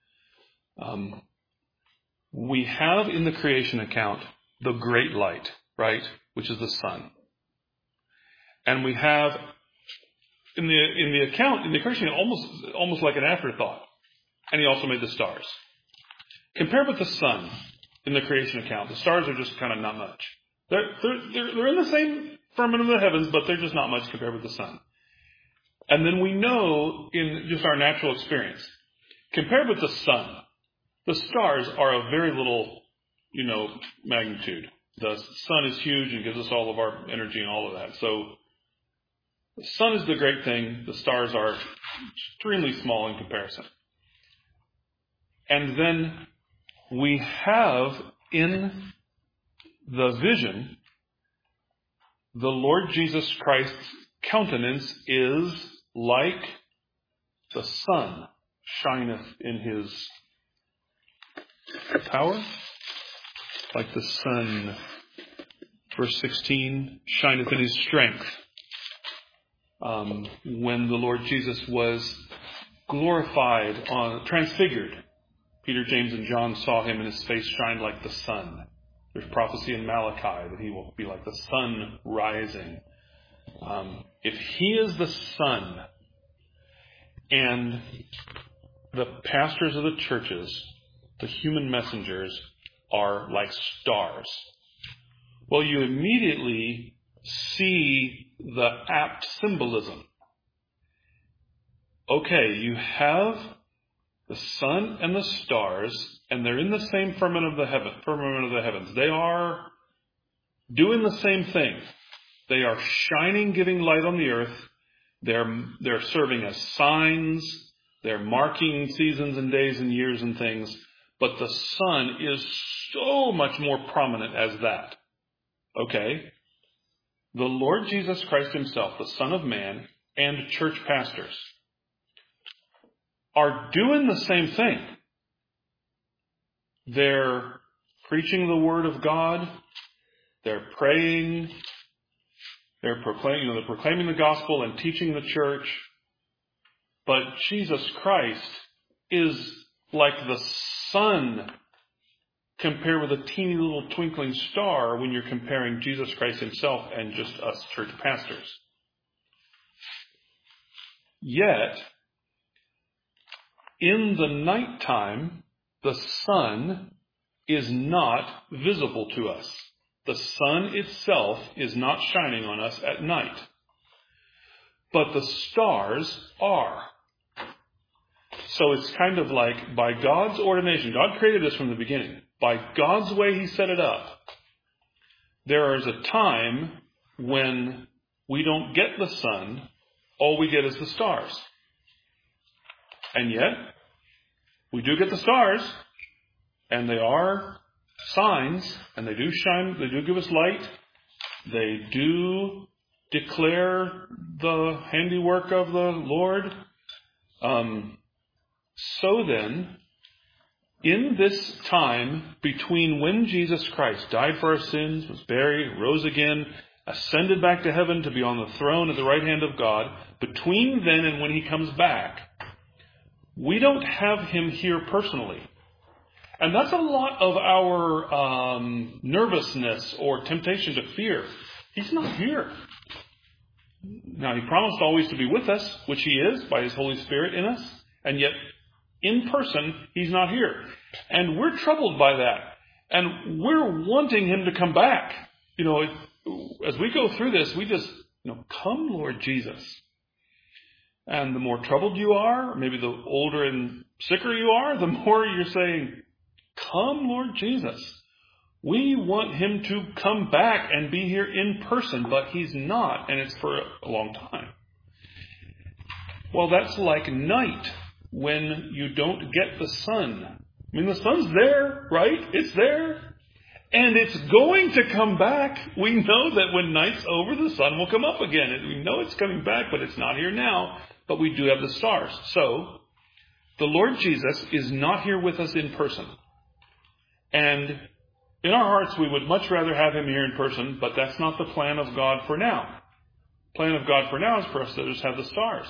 We have in the creation account the great light, right, which is the sun, and we have in the account in the creation almost like an afterthought, and he also made the stars. Compared with the sun in the creation account, the stars are just kind of not much. They're in the same firmament of the heavens, but they're just not much compared with the sun. And then we know in just our natural experience, compared with the sun, the stars are of very little, magnitude. The sun is huge and gives us all of our energy and all of that. So the sun is the great thing. The stars are extremely small in comparison. And then we have in the vision, the Lord Jesus Christ's countenance is like the sun shineth in his power, like the sun, verse 16, shineth in his strength. When the Lord Jesus was glorified, transfigured, Peter, James, and John saw him, and his face shined like the sun. There's prophecy in Malachi that he will be like the sun rising. If he is the sun, and the pastors of the churches, the human messengers, are like stars, well, you immediately see the apt symbolism. Okay, you have the sun and the stars, and they're in the same firmament of the heavens. They are doing the same thing. They are shining, giving light on the earth. They're serving as signs. They're marking seasons and days and years and things. But the sun is so much more prominent as that. Okay? The Lord Jesus Christ himself, the Son of Man, and church pastors are doing the same thing. They're preaching the Word of God. They're praying. They're proclaiming the gospel and teaching the church. But Jesus Christ is like the sun compared with a teeny little twinkling star when you're comparing Jesus Christ himself and just us church pastors. Yet, in the nighttime, the sun is not visible to us. The sun itself is not shining on us at night. But the stars are. So it's kind of like by God's ordination, God created this from the beginning. By God's way he set it up, there is a time when we don't get the sun, all we get is the stars. And yet, we do get the stars, and they are signs, and they do shine, they do give us light, they do declare the handiwork of the Lord. So then, in this time between when Jesus Christ died for our sins, was buried, rose again, ascended back to heaven to be on the throne at the right hand of God, between then and when he comes back, we don't have him here personally. And that's a lot of our nervousness or temptation to fear. He's not here. Now, he promised always to be with us, which he is by his Holy Spirit in us, and yet in person, he's not here. And we're troubled by that. And we're wanting him to come back. You know, as we go through this, we just, come, Lord Jesus. And the more troubled you are, maybe the older and sicker you are, the more you're saying, come, Lord Jesus. We want him to come back and be here in person, but he's not, and it's for a long time. Well, that's like night when you don't get the sun. I mean, the sun's there, right? It's there. And it's going to come back. We know that when night's over, the sun will come up again. And we know it's coming back, but it's not here now. But we do have the stars. So, the Lord Jesus is not here with us in person. And in our hearts, we would much rather have him here in person, but that's not the plan of God for now. The plan of God for now is for us to just have the stars.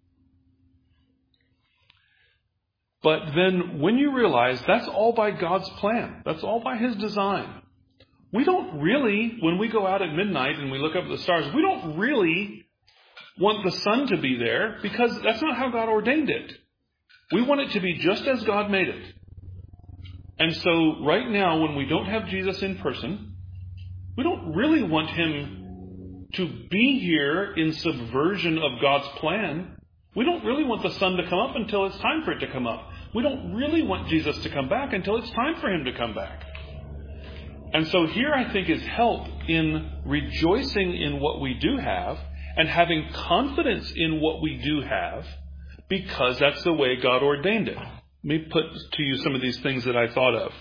But then when you realize that's all by God's plan, that's all by his design, we don't really, when we go out at midnight and we look up at the stars, we don't really want the sun to be there because that's not how God ordained it. We want it to be just as God made it. And so right now, when we don't have Jesus in person, we don't really want him to be here in subversion of God's plan. We don't really want the sun to come up until it's time for it to come up. We don't really want Jesus to come back until it's time for him to come back. And so here I think is help in rejoicing in what we do have and having confidence in what we do have because that's the way God ordained it. Let me put to you some of these things that I thought of.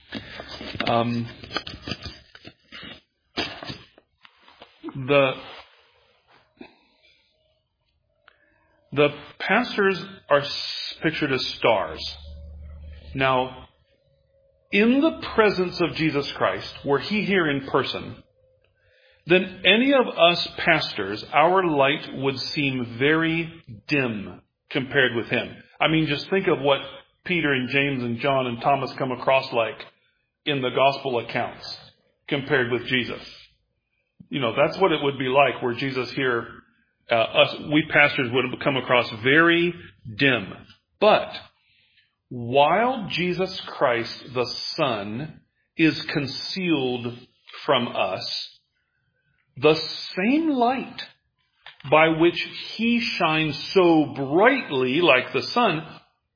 The pastors are pictured as stars. Now, in the presence of Jesus Christ, were he here in person, then any of us pastors, our light would seem very dim compared with him. I mean, just think of what Peter and James and John and Thomas come across like in the gospel accounts compared with Jesus. That's what it would be like were Jesus here. We pastors would have come across very dim. But while Jesus Christ, the Son, is concealed from us, the same light by which he shines so brightly like the sun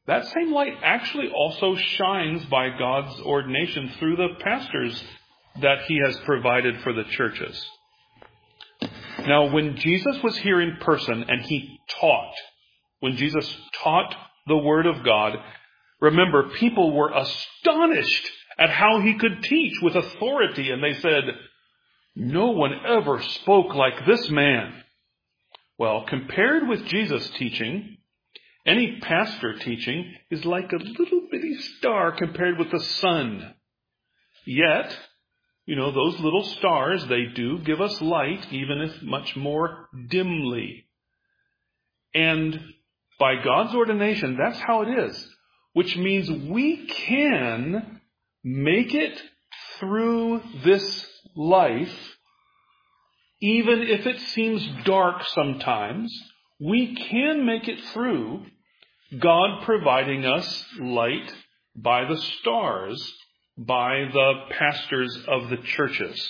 that same light actually also shines by God's ordination through the pastors that He has provided for the churches. Now, when Jesus was here in person and He taught, when Jesus taught the Word of God, remember, people were astonished at how He could teach with authority, and they said, "No one ever spoke like this man." Well, compared with Jesus' teaching, any pastor teaching is like a little bitty star compared with the sun. Yet, those little stars, they do give us light, even if much more dimly. And by God's ordination, that's how it is. Which means we can make it through this life, even if it seems dark sometimes. We can make it through, God providing us light by the stars, by the pastors of the churches.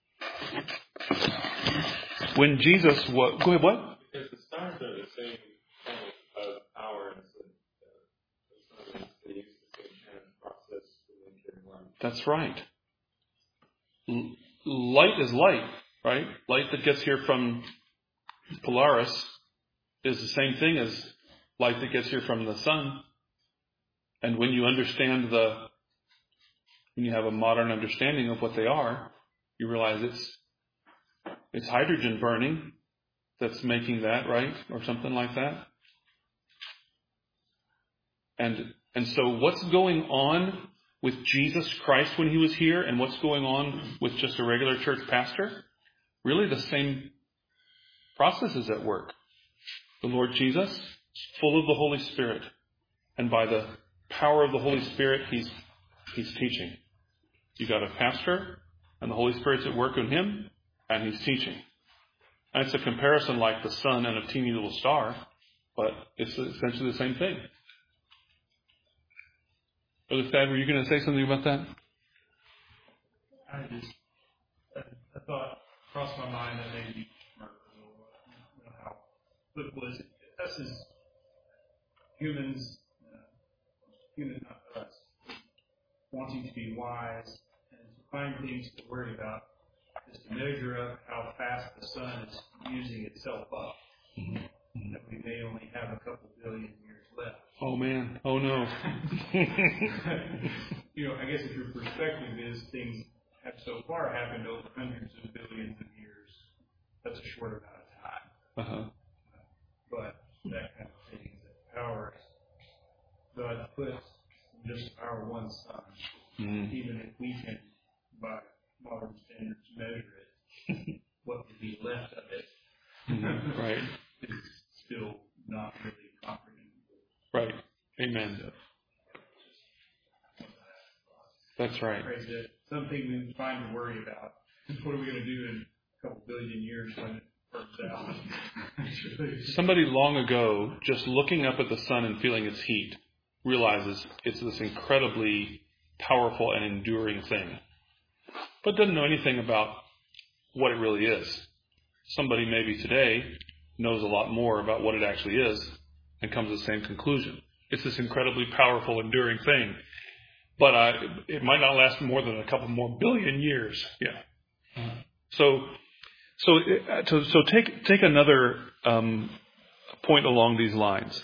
When Jesus was... Go ahead, what? Because the stars are the same kind of power, and so they use the same kind of process to make their light. That's right. Light is light, right? Light that gets here from Polaris is the same thing as light that gets here from the sun. And when you understand when you have a modern understanding of what they are, you realize it's hydrogen burning that's making that, right? Or something like that. And so what's going on with Jesus Christ when He was here and what's going on with just a regular church pastor? Really the same processes at work. The Lord Jesus is full of the Holy Spirit. And by the power of the Holy Spirit, He's teaching. You got a pastor, and the Holy Spirit's at work in him, and he's teaching. And it's a comparison like the sun and a teeny little star, but it's essentially the same thing. Brother Thad, were you going to say something about that? I thought, crossed my mind that maybe how it was us as humans, not us, wanting to be wise and to find things to worry about, is to measure up how fast the sun is using itself up. Mm-hmm. That we may only have a couple billion years left. Oh man! Oh no! I guess if your perspective is things have so far happened over hundreds of billions of years, that's a short amount of time. Uh-huh. But that kind of thing, that power God puts just our one sun, even if we can, by modern standards, measure it, what would be left of it, right, is still not really comprehensible. Right. Amen. That's right. Something we find to worry about. What are we going to do in a couple billion years when it burns out? Somebody long ago, just looking up at the sun and feeling its heat, realizes it's this incredibly powerful and enduring thing, but doesn't know anything about what it really is. Somebody maybe today knows a lot more about what it actually is and comes to the same conclusion. It's this incredibly powerful, enduring thing, but it might not last more than a couple more billion years. Yeah. So take another point along these lines.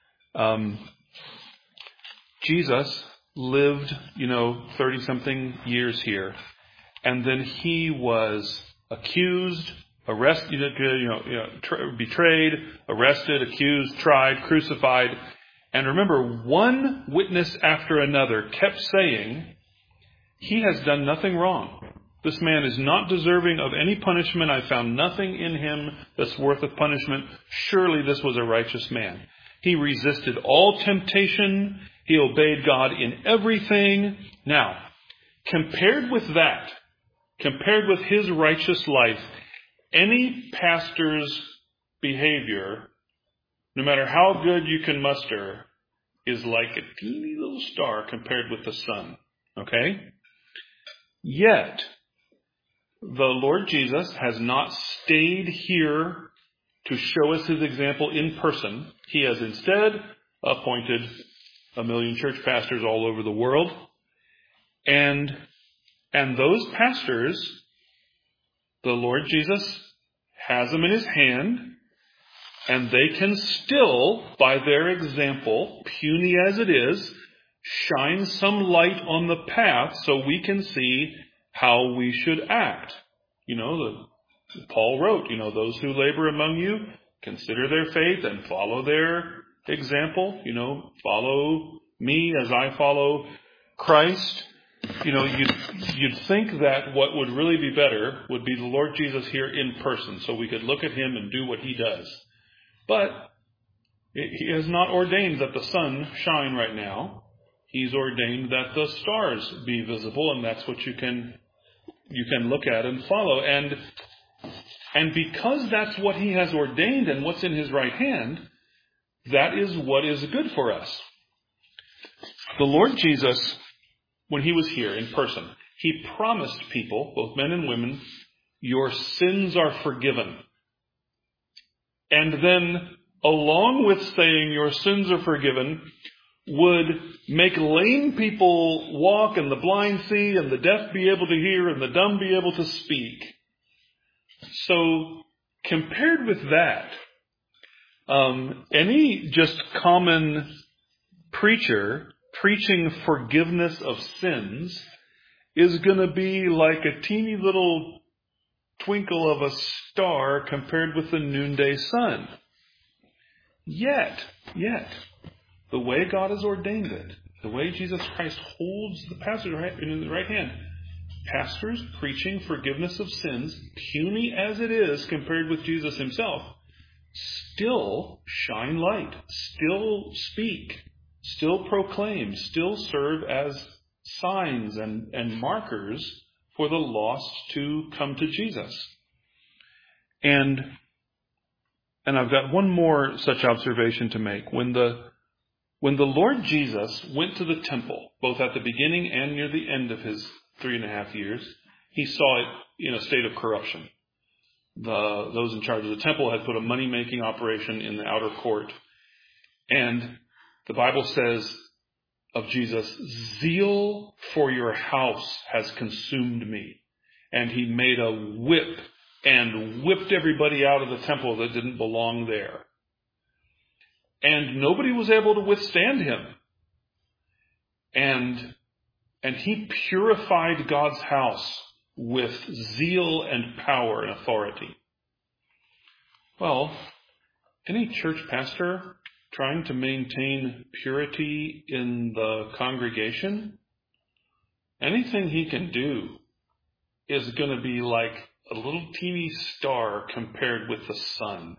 Jesus lived, 30-something years here, and then He was accused, arrested, betrayed, arrested, accused, tried, crucified. And remember, one witness after another kept saying, He has done nothing wrong. This man is not deserving of any punishment. I found nothing in him that's worth of punishment. Surely this was a righteous man. He resisted all temptation. He obeyed God in everything. Now, compared with His righteous life, any pastor's behavior, no matter how good you can muster, is like a teeny little star compared with the sun. Okay? Yet, the Lord Jesus has not stayed here to show us His example in person. He has instead appointed 1 million church pastors all over the world. And those pastors, the Lord Jesus has them in his hand, and they can still, by their example, puny as it is, shine some light on the path so we can see how we should act. Paul wrote, those who labor among you, consider their faith and follow their example. Follow me as I follow Christ. You'd think that what would really be better would be the Lord Jesus here in person, so we could look at him and do what he does. But he has not ordained that the sun shine right now. He's ordained that the stars be visible, and that's what you can look at and follow. And because that's what he has ordained and what's in his right hand, that is what is good for us. The Lord Jesus, when he was here in person, he promised people, both men and women, your sins are forgiven. And then, along with saying your sins are forgiven, would make lame people walk and the blind see and the deaf be able to hear and the dumb be able to speak. So, compared with that, any just common preacher preaching forgiveness of sins is going to be like a teeny little twinkle of a star compared with the noonday sun. Yet, the way God has ordained it, the way Jesus Christ holds the pastor in his right hand, pastors preaching forgiveness of sins, puny as it is compared with Jesus himself, still shine light, still speak, still proclaim, still serve as signs and markers for the lost to come to Jesus. And I've got one more such observation to make. When the Lord Jesus went to the temple, both at the beginning and near the end of his 3.5 years, he saw it in a state of corruption. Those in charge of the temple had put a money-making operation in the outer court. And the Bible says of Jesus, zeal for your house has consumed me. And he made a whip and whipped everybody out of the temple that didn't belong there. And nobody was able to withstand him. And he purified God's house with zeal and power and authority. Well, any church pastor trying to maintain purity in the congregation, anything he can do is going to be like a little teeny star compared with the sun.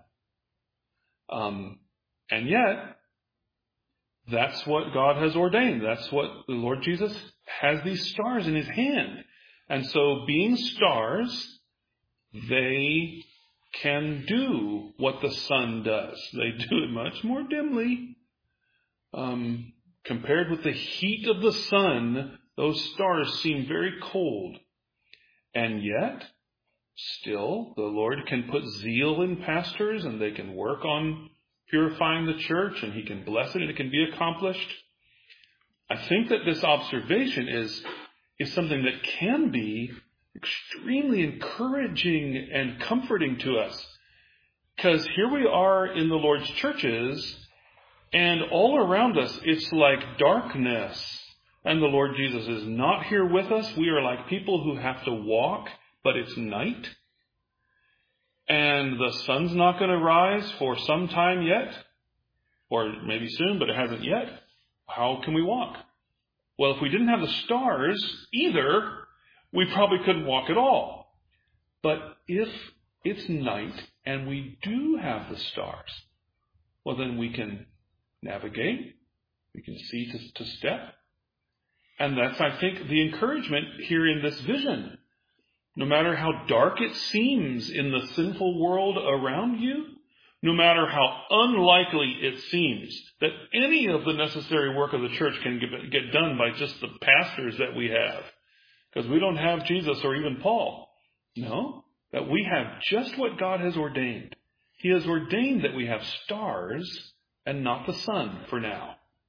And yet, that's what God has ordained. That's what the Lord Jesus has, these stars in his hand. And so, being stars, they can do what the sun does. They do it much more dimly. Compared with the heat of the sun, those stars seem very cold. And yet, still, the Lord can put zeal in pastors, and they can work on purifying the church, and he can bless it, and it can be accomplished. I think that this observation is something that can be extremely encouraging and comforting to us. Because here we are in the Lord's churches, and all around us it's like darkness. And the Lord Jesus is not here with us. We are like people who have to walk, but it's night. And the sun's not going to rise for some time yet. Or maybe soon, but it hasn't yet. How can we walk? Well, if we didn't have the stars either, we probably couldn't walk at all. But if it's night and we do have the stars, well, then we can navigate. We can see to step. And that's, I think, the encouragement here in this vision. No matter how dark it seems in the sinful world around you, no matter how unlikely it seems that any of the necessary work of the church can get done by just the pastors that we have, because we don't have Jesus or even Paul. No, that we have just what God has ordained. He has ordained that we have stars and not the sun for now.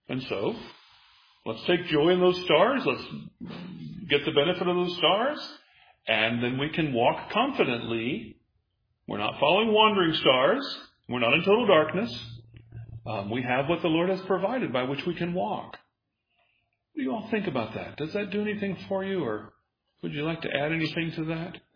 And so, let's take joy in those stars. Let's get the benefit of those stars. And then we can walk confidently. We're not following wandering stars. We're not in total darkness. We have what the Lord has provided by which we can walk. What do you all think about that? Does that do anything for you, or would you like to add anything to that?